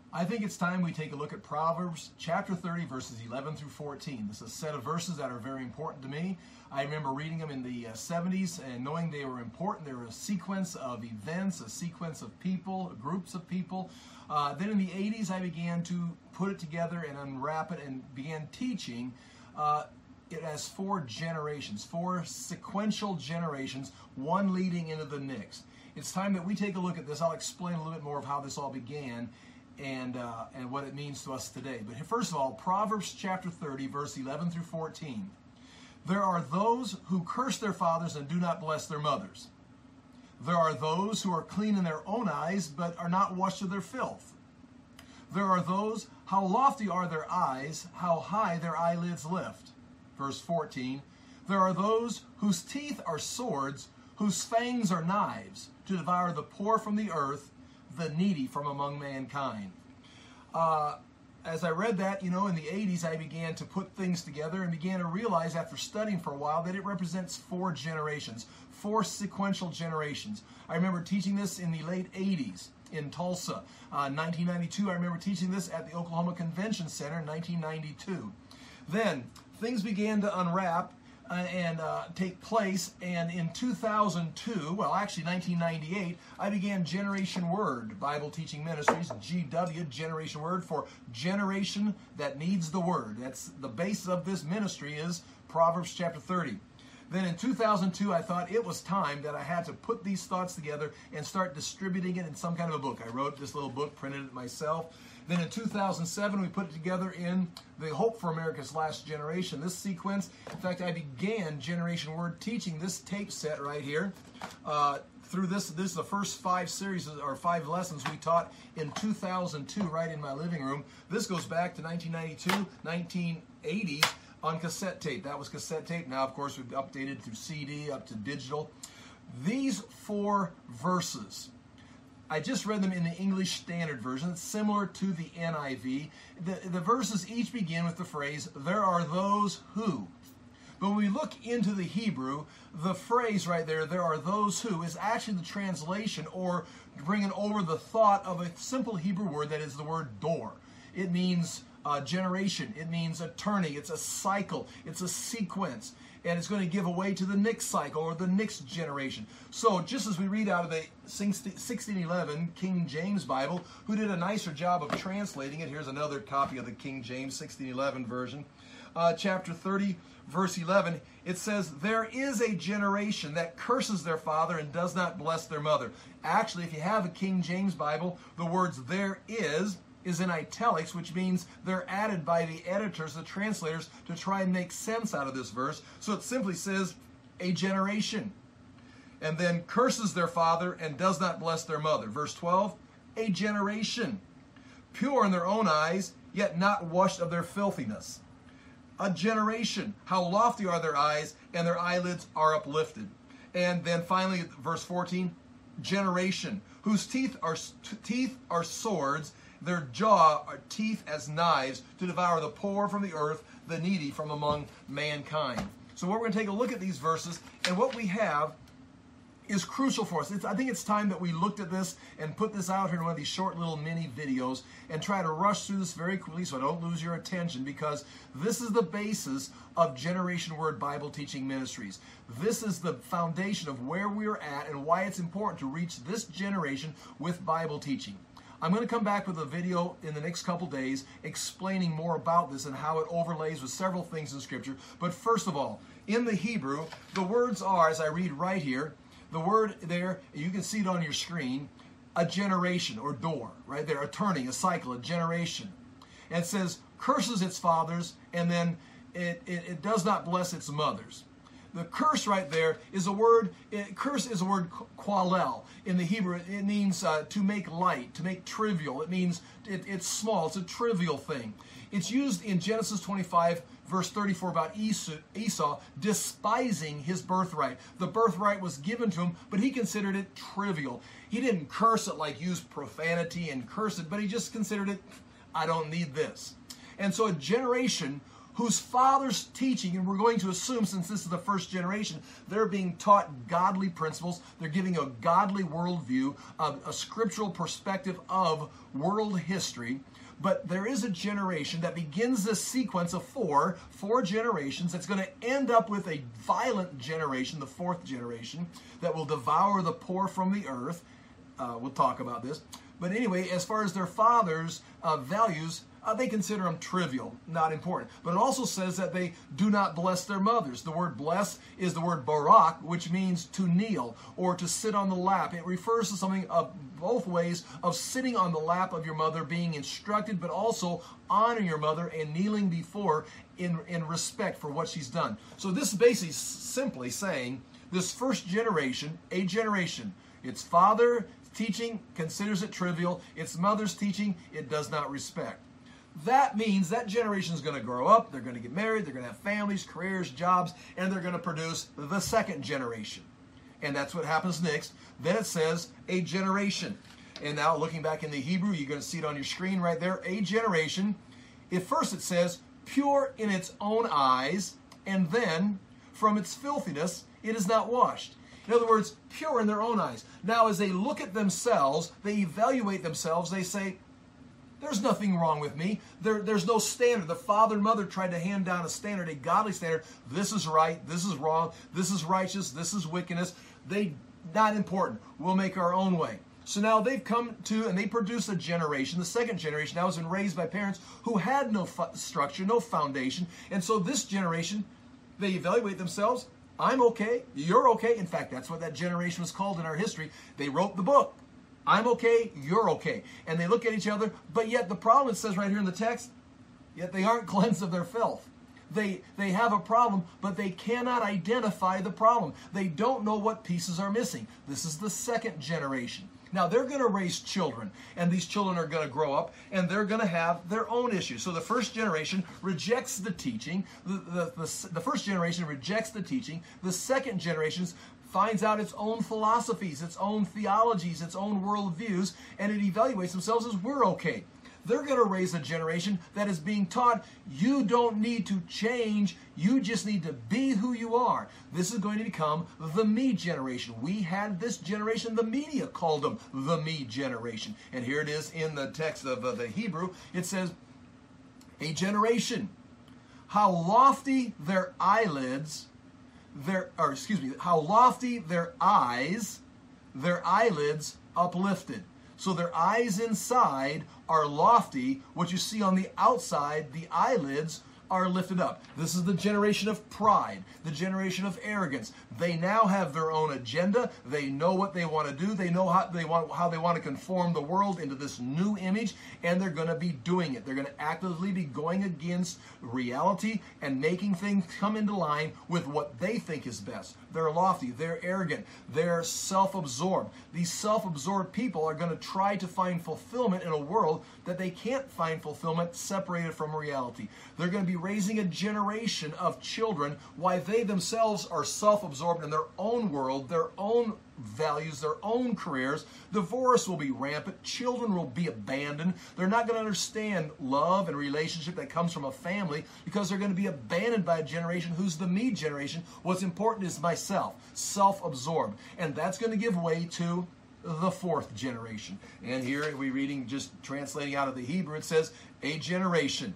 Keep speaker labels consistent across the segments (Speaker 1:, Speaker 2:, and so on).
Speaker 1: I think it's time we take a look at Proverbs chapter 30, verses 11 through 14. This is a set of verses that are very important to me. I remember reading them in the 70s and knowing they were important. They were a sequence of events, a sequence of people, groups of people. Then in the 80s, I began to put it together and unwrap it and began teaching it as 4 generations, 4 sequential generations, one leading into the next. It's time that we take a look at this. I'll explain a little bit more of how this all began and what it means to us today. But first of all, Proverbs chapter 30, verse 11 through 14. There are those who curse their fathers and do not bless their mothers. There are those who are clean in their own eyes, but are not washed of their filth. There are those, how lofty are their eyes, how high their eyelids lift. Verse 14. There are those whose teeth are swords, whose fangs are knives, to devour the poor from the earth, the needy from among mankind. As I read that, in the 80s, I began to put things together and began to realize after studying for a while that it represents 4 generations, 4 sequential generations. I remember teaching this in the late 80s in Tulsa. 1992, I remember teaching this at the Oklahoma Convention Center in 1992. Then things began to unwrap and take place, and in 2002, well actually 1998, I began Generation Word Bible Teaching Ministries, GW, Generation Word, for generation that needs the Word. That's the basis of this ministry, is Proverbs chapter 30. Then in 2002, I thought it was time that I had to put these thoughts together and start distributing it in some kind of a book. I wrote this little book, printed it myself. Then in 2007, we put it together in the Hope for America's Last Generation, this sequence. In fact, I began Generation Word teaching this tape set right here. Through this is the first 5 series or 5 lessons we taught in 2002 right in my living room. This goes back to 1992, 1980s on cassette tape. That was cassette tape. Now, of course, we've updated through CD up to digital. These 4 verses, I just read them in the English Standard Version. It's similar to the NIV. The verses each begin with the phrase, there are those who. But when we look into the Hebrew, the phrase right there are those who, is actually the translation or bringing over the thought of a simple Hebrew word that is the word dor. It means generation. It means a turning. It's a cycle. It's a sequence. And it's going to give away to the next cycle or the next generation. So just as we read out of the 1611 King James Bible, who did a nicer job of translating it. Here's another copy of the King James 1611 version. Chapter 30, verse 11, it says, there is a generation that curses their father and does not bless their mother. Actually, if you have a King James Bible, the words there is in italics, which means they're added by the editors, the translators, to try and make sense out of this verse. So it simply says, a generation. And then curses their father and does not bless their mother. Verse 12, a generation. Pure in their own eyes, yet not washed of their filthiness. A generation. How lofty are their eyes, and their eyelids are uplifted. And then finally, verse 14, generation. Whose teeth are swords, their jaw are teeth as knives, to devour the poor from the earth, the needy from among mankind. So we're going to take a look at these verses, and what we have is crucial for us. I think it's time that we looked at this and put this out here in one of these short little mini videos and try to rush through this very quickly so I don't lose your attention, because this is the basis of Generation Word Bible Teaching Ministries. This is the foundation of where we're at and why it's important to reach this generation with Bible teaching. I'm going to come back with a video in the next couple days explaining more about this and how it overlays with several things in Scripture. But first of all, in the Hebrew, the words are, as I read right here, the word there, you can see it on your screen, a generation or door, right there, a turning, a cycle, a generation. And it says, curses its fathers, and then it does not bless its mothers. The curse right there is a word, curse is a word qualel. In the Hebrew, it means to make light, to make trivial. It means it's small, it's a trivial thing. It's used in Genesis 25, verse 34 about Esau despising his birthright. The birthright was given to him, but he considered it trivial. He didn't curse it like use profanity and curse it, but he just considered it, I don't need this. And so a generation whose father's teaching, and we're going to assume since this is the first generation, they're being taught godly principles. They're giving a godly worldview, a scriptural perspective of world history. But there is a generation that begins this sequence of four generations that's going to end up with a violent generation, the fourth generation, that will devour the poor from the earth. We'll talk about this. But anyway, as far as their father's values, they consider them trivial, not important. But it also says that they do not bless their mothers. The word bless is the word barak, which means to kneel or to sit on the lap. It refers to something of both ways of sitting on the lap of your mother, being instructed, but also honor your mother and kneeling before in respect for what she's done. So this is basically simply saying this first generation, a generation, its father teaching considers it trivial, its mother's teaching it does not respect. That means that generation is going to grow up, they're going to get married, they're going to have families, careers, jobs, and they're going to produce the second generation. And that's what happens next. Then it says a generation. And now looking back in the Hebrew, you're going to see it on your screen right there, a generation. At first it says, pure in its own eyes, and then from its filthiness it is not washed. In other words, pure in their own eyes. Now as they look at themselves, they evaluate themselves, they say, there's nothing wrong with me. There's no standard. The father and mother tried to hand down a standard, a godly standard. This is right. This is wrong. This is righteous. This is wickedness. Not important. We'll make our own way. So now they've come to, and they produce a generation, the second generation, now has been raised by parents who had no structure, no foundation. And so this generation, they evaluate themselves. I'm okay. You're okay. In fact, that's what that generation was called in our history. They wrote the book. I'm okay, you're okay. And they look at each other, but yet the problem, it says right here in the text, yet they aren't cleansed of their filth. They have a problem, but they cannot identify the problem. They don't know what pieces are missing. This is the second generation. Now, they're going to raise children, and these children are going to grow up, and they're going to have their own issues. So the first generation rejects the teaching. The first generation rejects the teaching. The second generation finds out its own philosophies, its own theologies, its own worldviews, and it evaluates themselves as we're okay. They're going to raise a generation that is being taught, you don't need to change, you just need to be who you are. This is going to become the me generation. We had this generation, the media called them the me generation. And here it is in the text of the Hebrew. It says, a generation. How lofty their eyelids, how lofty their eyes, their eyelids uplifted. So their eyes inside are lofty. What you see on the outside, the eyelids are lifted up. This is the generation of pride, the generation of arrogance. They now have their own agenda. They know what they want to do. They know how they want to conform the world into this new image, and they're going to be doing it. They're going to actively be going against reality and making things come into line with what they think is best. They're lofty. They're arrogant. They're self-absorbed. These self-absorbed people are going to try to find fulfillment in a world that they can't find fulfillment separated from reality. They're going to be raising a generation of children while they themselves are self-absorbed in their own world, their own values, their own careers. Divorce will be rampant. Children will be abandoned. They're not going to understand love and relationship that comes from a family because they're going to be abandoned by a generation who's the me generation. What's important is myself, self-absorbed. And that's going to give way to the fourth generation. And here we're reading, just translating out of the Hebrew, it says, a generation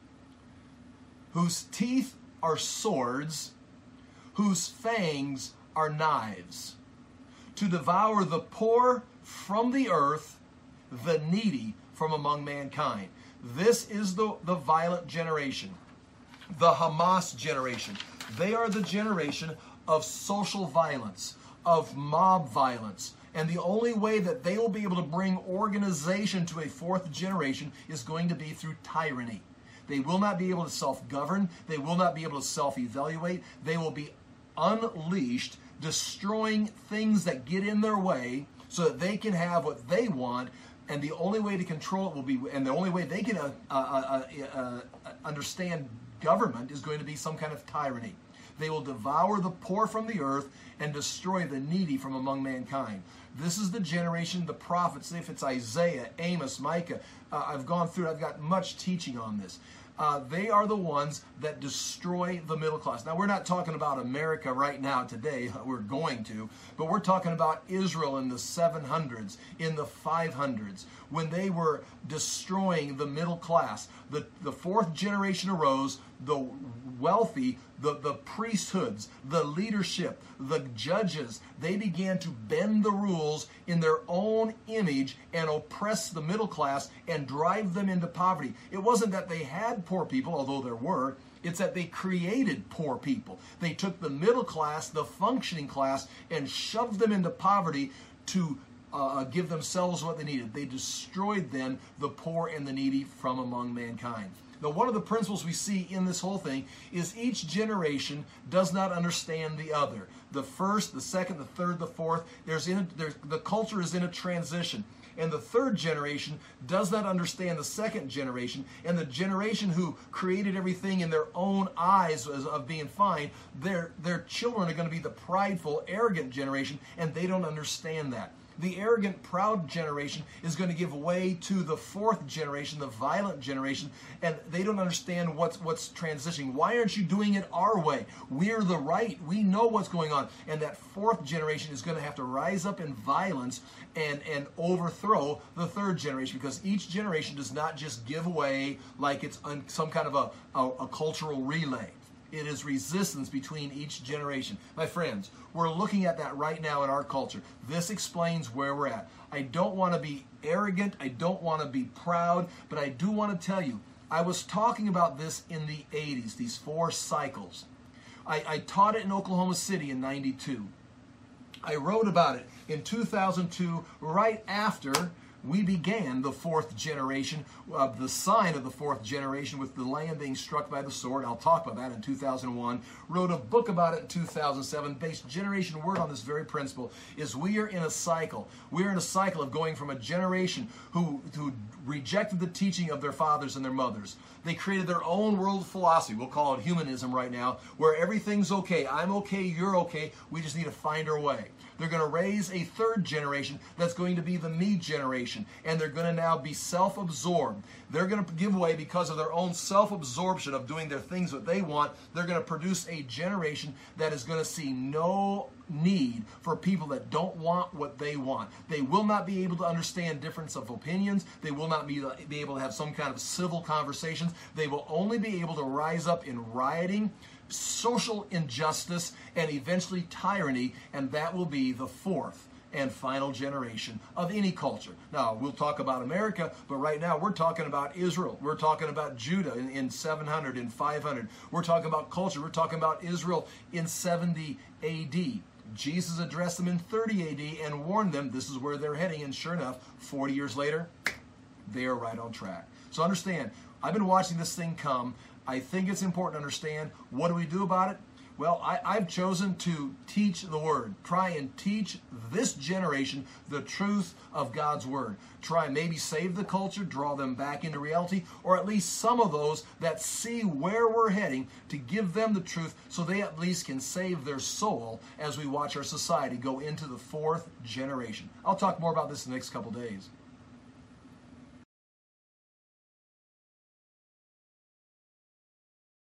Speaker 1: whose teeth are swords, whose fangs are knives, to devour the poor from the earth, the needy from among mankind. This is the violent generation, the Hamas generation. They are the generation of social violence, of mob violence. And the only way that they will be able to bring organization to a fourth generation is going to be through tyranny. They will not be able to self-govern. They will not be able to self-evaluate. They will be unleashed, destroying things that get in their way so that they can have what they want. And the only way to control it will be, and the only way they can understand government is going to be some kind of tyranny. They will devour the poor from the earth and destroy the needy from among mankind. This is the generation, the prophets, if it's Isaiah, Amos, Micah. I've gone through, I've got much teaching on this. they are the ones that destroy the middle class. Now, we're not talking about America right now today. We're going to. But we're talking about Israel in the 700s, in the 500s, when they were destroying the middle class. The fourth generation arose, the wealthy, the priesthoods, the leadership, the judges. They began to bend the rules in their own image and oppress the middle class and drive them into poverty. It wasn't that they had poor people, although there were. It's that they created poor people. They took the middle class, the functioning class, and shoved them into poverty to give themselves what they needed. They destroyed then the poor and the needy from among mankind. Now, one of the principles we see in this whole thing is each generation does not understand the other. The first, the second, the third, the fourth, the culture is in a transition. And the third generation does not understand the second generation. And the generation who created everything in their own eyes of being fine, their children are going to be the prideful, arrogant generation, and they don't understand that. The arrogant, proud generation is going to give way to the fourth generation, the violent generation, and they don't understand what's transitioning. Why aren't you doing it our way? We're the right. We know what's going on. And that fourth generation is going to have to rise up in violence and overthrow the third generation, because each generation does not just give away like it's some kind of a cultural relay. It is resistance between each generation. My friends, we're looking at that right now in our culture. This explains where we're at. I don't want to be arrogant. I don't want to be proud. But I do want to tell you, I was talking about this in the 80s, these 4 cycles. I taught it in Oklahoma City in 92. I wrote about it in 2002, right after we began the fourth generation, the sign of the fourth generation with the land being struck by the sword. I'll talk about that in 2001. Wrote a book about it in 2007, based Generation Word on this very principle, is we are in a cycle. We're in a cycle of going from a generation who rejected the teaching of their fathers and their mothers. They created their own world philosophy. We'll call it humanism right now, where everything's okay. I'm okay, you're okay. We just need to find our way. They're going to raise a third generation that's going to be the me generation, and they're going to now be self-absorbed. They're going to give away because of their own self-absorption of doing their things what they want. They're going to produce a generation that is going to see no need for people that don't want what they want. They will not be able to understand difference of opinions. They will not be able to have some kind of civil conversations. They will only be able to rise up in rioting, social injustice, and eventually tyranny, and that will be the fourth and final generation of any culture. Now, we'll talk about America, but right now we're talking about Israel. We're talking about Judah in 700, in 500. We're talking about culture. We're talking about Israel in 70 A.D. Jesus addressed them in 30 A.D. and warned them this is where they're heading, and sure enough, 40 years later, they are right on track. So understand, I've been watching this thing come. I think it's important to understand, what do we do about it? Well, I've chosen to teach the Word. Try and teach this generation the truth of God's Word. Try and maybe save the culture, draw them back into reality, or at least some of those that see where we're heading, to give them the truth so they at least can save their soul as we watch our society go into the fourth generation. I'll talk more about this in the next couple days.